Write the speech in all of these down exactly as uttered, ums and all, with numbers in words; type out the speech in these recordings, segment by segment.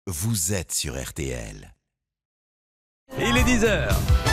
vous êtes sur R T L. Il est dix heures.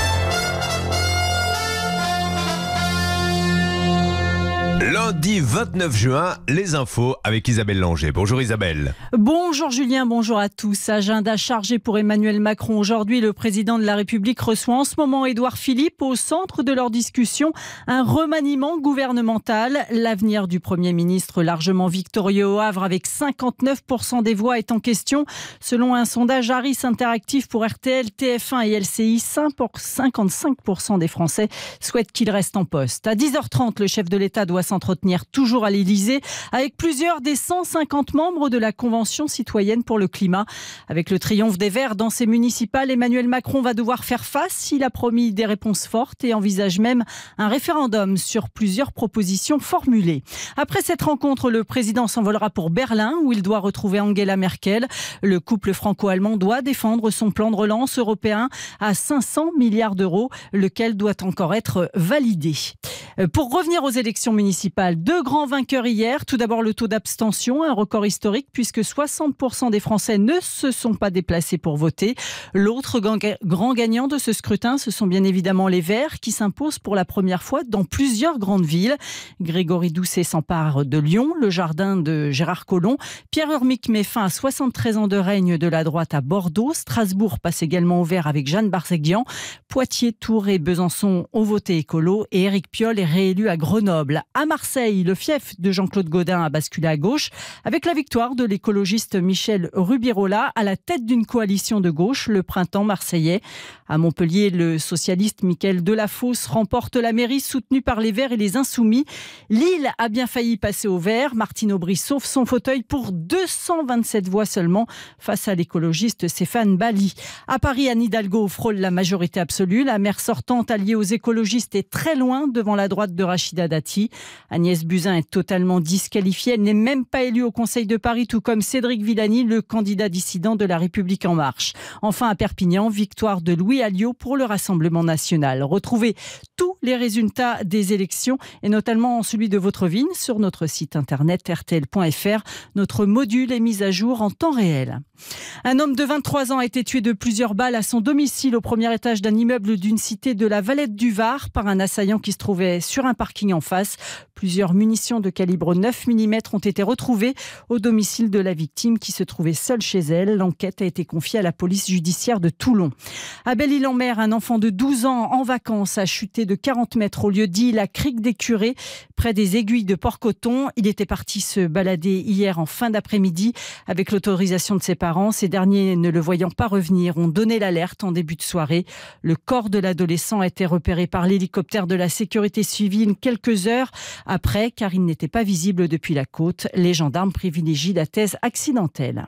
Lundi vingt-neuf juin, les infos avec Isabelle Langer. Bonjour Isabelle. Bonjour Julien, bonjour à tous. Agenda chargé pour Emmanuel Macron. Aujourd'hui, le président de la République reçoit en ce moment Édouard Philippe. Au centre de leur discussion, un remaniement gouvernemental. L'avenir du Premier ministre, largement victorieux au Havre avec cinquante-neuf pour cent des voix, est en question. Selon un sondage Harris Interactive pour R T L, T F un et L C I, cinquante-cinq pour cent des Français souhaitent qu'il reste en poste. À dix heures trente, le chef de l'État doit s'entretenir toujours à l'Élysée avec plusieurs des cent cinquante membres de la Convention citoyenne pour le climat. Avec le triomphe des Verts dans ces municipales, Emmanuel Macron va devoir faire face. Il a promis des réponses fortes et envisage même un référendum sur plusieurs propositions formulées. Après cette rencontre, le président s'envolera pour Berlin où il doit retrouver Angela Merkel. Le couple franco-allemand doit défendre son plan de relance européen à cinq cents milliards d'euros, lequel doit encore être validé. Pour revenir aux élections municipales, deux grands vainqueurs hier. Tout d'abord, le taux d'abstention, un record historique puisque soixante pour cent des Français ne se sont pas déplacés pour voter. L'autre grand gagnant de ce scrutin, ce sont bien évidemment les Verts qui s'imposent pour la première fois dans plusieurs grandes villes. Grégory Doucet s'empare de Lyon, le jardin de Gérard Collomb. Pierre Urmic met fin à soixante-treize ans de règne de la droite à Bordeaux. Strasbourg passe également au vert avec Jeanne Barseguian. Poitiers, Tours et Besançon ont voté écolo et Éric Piolle est réélu à Grenoble. À Marseille, le fief de Jean-Claude Gaudin a basculé à gauche avec la victoire de l'écologiste Michel Rubirola à la tête d'une coalition de gauche, le Printemps marseillais. À Montpellier, le socialiste Mickaël Delafosse remporte la mairie soutenu par les Verts et les Insoumis. Lille a bien failli passer au vert. Martine Aubry sauve son fauteuil pour deux cent vingt-sept voix seulement face à l'écologiste Stéphane Bali. À Paris, Anne Hidalgo frôle la majorité absolue. La maire sortante alliée aux écologistes est très loin devant la droite de Rachida Dati. Agnès Buzyn est totalement disqualifiée. Elle n'est même pas élue au Conseil de Paris, tout comme Cédric Villani, le candidat dissident de La République En Marche. Enfin, à Perpignan, victoire de Louis Alliot pour le Rassemblement national. Retrouvez tous les résultats des élections et notamment celui de votre ville sur notre site internet r t l point f r. Notre module est mis à jour en temps réel. Un homme de vingt-trois ans a été tué de plusieurs balles à son domicile au premier étage d'un immeuble d'une cité de la Valette du Var par un assaillant qui se trouvait sur un parking en face. Plusieurs munitions de calibre neuf millimètres ont été retrouvées au domicile de la victime qui se trouvait seule chez elle. L'enquête a été confiée à la police judiciaire de Toulon. À Belle-Île-en-Mer, un enfant de douze ans en vacances a chuté de quarante mètres au lieu dit la crique des Curés, près des aiguilles de Port-Coton. Il était parti se balader hier en fin d'après-midi avec l'autorisation de ses parents. Ces derniers, ne le voyant pas revenir, ont donné l'alerte en début de soirée. Le corps de l'adolescent a été repéré par l'hélicoptère de la sécurité civile quelques heures après, car il n'était pas visible depuis la côte. Les gendarmes privilégient la thèse accidentelle.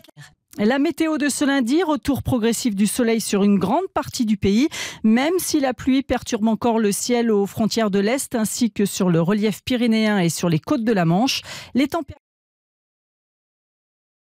La météo de ce lundi, retour progressif du soleil sur une grande partie du pays, même si la pluie perturbe encore le ciel aux frontières de l'Est ainsi que sur le relief pyrénéen et sur les côtes de la Manche. Les températures